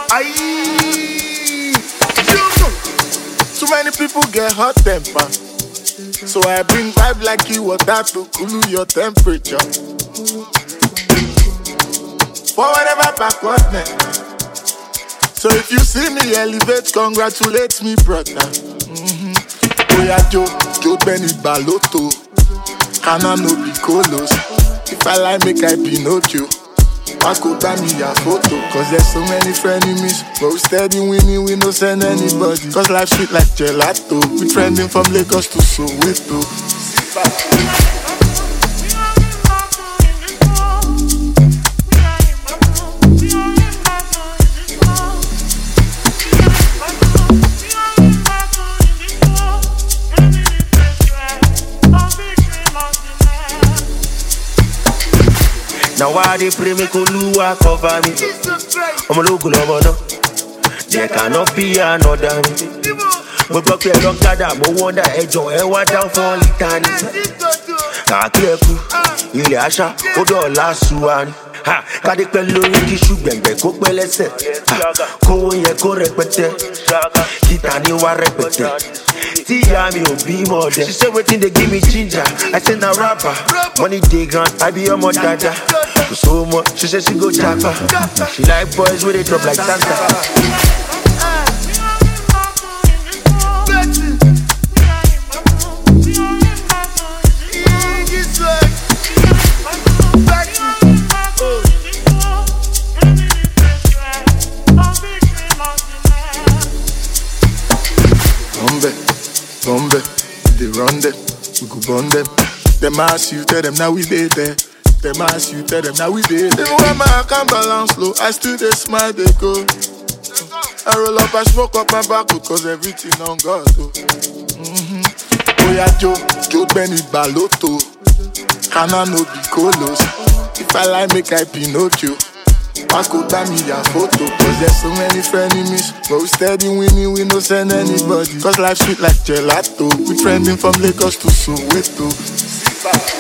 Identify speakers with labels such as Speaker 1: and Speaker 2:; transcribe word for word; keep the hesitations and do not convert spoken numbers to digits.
Speaker 1: Aye. Too many people get hot temper, so I bring vibe like you water to cool your temperature. For whatever backwardness. So if you see me elevate, congratulate me, brother. Mm-hmm. Oya Jo, Jo Benny Baloto, Hana no be colos. If I like, make I Pinocchio. I could buy me a photo, cause there's so many frenemies. But we steady winning, we no send anybody. Cause life sweet like gelato. We trending from Lagos to Soweto.
Speaker 2: Now why they pray me Oluwa cover me? I'm a local lover, there cannot be another me. But block your long tada, but wonder ejo ewa down for eternity. Kakeku, ile asha, odo lasuani. Ha, kade pẹ̀lú igi ṣùgbẹ̀gbẹ̀ kó pẹ́ lẹ́sẹ̀. Kówó yẹ kó rẹpẹtẹ, kíta ni wá rẹpẹtẹ. Tí ìyá mi ò bímọ dẹ. She say wetin dey give me ginger, I say na rapper. Money dey ground, I be ọmọ dada. Kò sówó mọ́, she say she go japa. She like boys wey dey drop like Santa.
Speaker 1: Bombe, they run them, we go burn them. Them ask you, tell them now we dey there. Them ask you, tell them now we dey there. Even when my account balance low, I still dey smile, they go. I roll up, I smoke up my back because everything on God. Oh. Mm-hmm. Oya Jo, Jo Benny Baloto, Hana no be colos. If I like, make I Pinocchio. I could buy me a photo, cause there's so many frenemies. But we steady winning, we no send anybody. Cause life sweet like gelato. We trending from Lagos to Soweto.